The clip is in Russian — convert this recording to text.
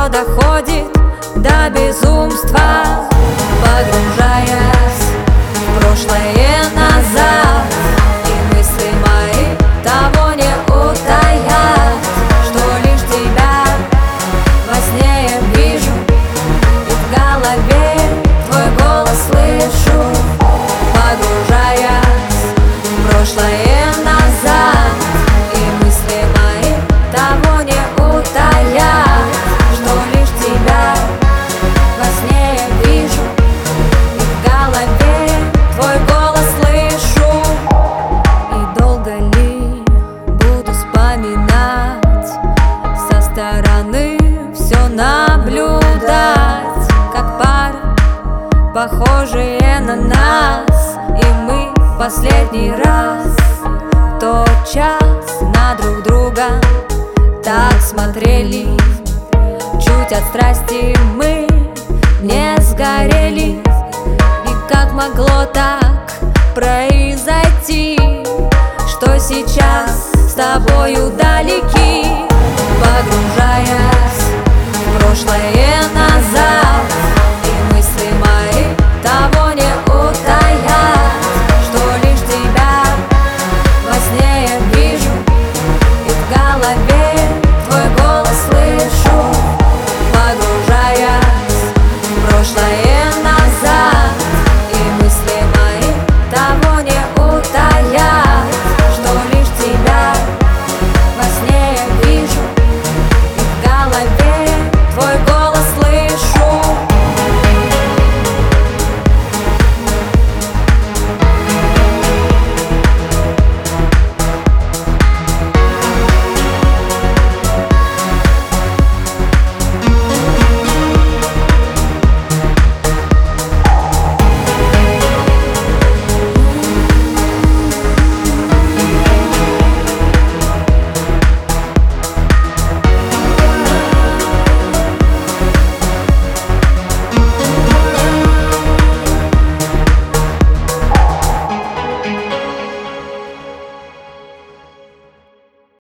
что доходит до безумства, погружаясь в прошлое назад. И мысли мои того не утаят, что лишь тебя во сне я вижу, и в голове твой голос слышу, погружаясь в прошлое назад. И мысли мои того не утаят, что лишь тебя во сне я вижу, и в голове твой голос слышу. И долго ли буду вспоминать, со стороны все наблюдать, как пара, похожие на нас, и мы в последний раз в тот час на друг друга так смотрели. Чуть от страсти мы не сгорели. И как могло так произойти, что сейчас с тобою далеки, погружаясь